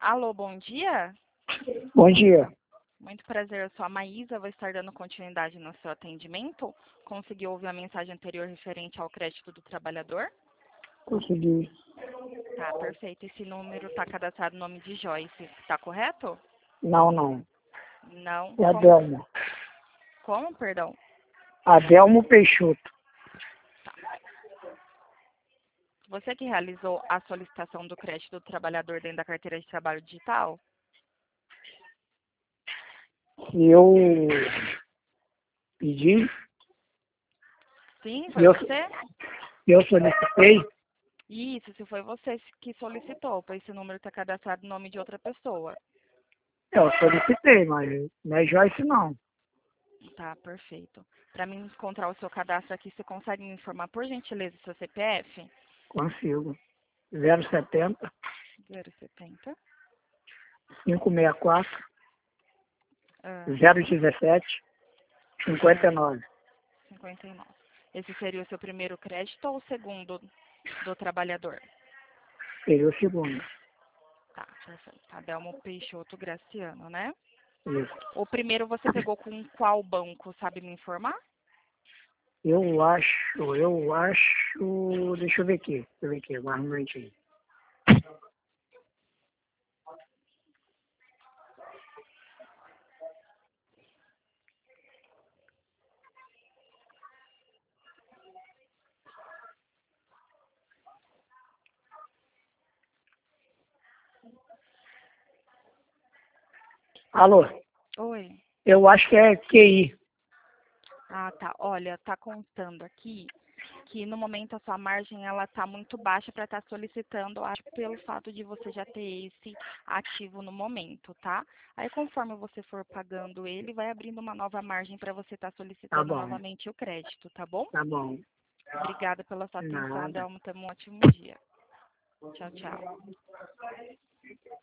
Alô, bom dia. Bom dia. Muito prazer, eu sou a Maísa, vou estar dando continuidade no seu atendimento. Conseguiu ouvir a mensagem anterior referente ao crédito do trabalhador? Consegui. Tá, perfeito. Esse número está cadastrado no nome de Joyce, está correto? Não. Não. É Adelmo. Como, perdão? Adelmo Peixoto. Você que realizou a solicitação do crédito do trabalhador dentro da carteira de trabalho digital? Eu pedi, Sim, foi eu, você? eu solicitei. Isso, se foi você que solicitou, pois esse número está cadastrado no nome de outra pessoa. Eu solicitei, mas não é Joyce não. Tá, perfeito. Para mim encontrar o seu cadastro aqui, você consegue me informar, por gentileza, o seu CPF? Consigo. 070 070 564 ah, 017 59. 59. Esse seria o seu primeiro crédito ou o segundo do trabalhador? Seria o segundo. Tá, perfeito. Adelmo Peixoto Graciano, né? Isso. O primeiro você pegou com qual banco, sabe me informar? Eu acho. Deixa eu ver aqui. Aguarda um momentinho. Alô? Oi. Eu acho que é QI. Ah, tá. Olha, tá contando aqui que no momento a sua margem ela tá muito baixa para estar solicitando, acho pelo fato de você já ter esse ativo no momento, tá? Aí conforme você for pagando ele, vai abrindo uma nova margem para você estar Tá solicitando bom. novamente o crédito, tá bom? Tá bom. Obrigada pela sua atenção, Nada. Delmo. Tenha um ótimo dia. Tchau, tchau.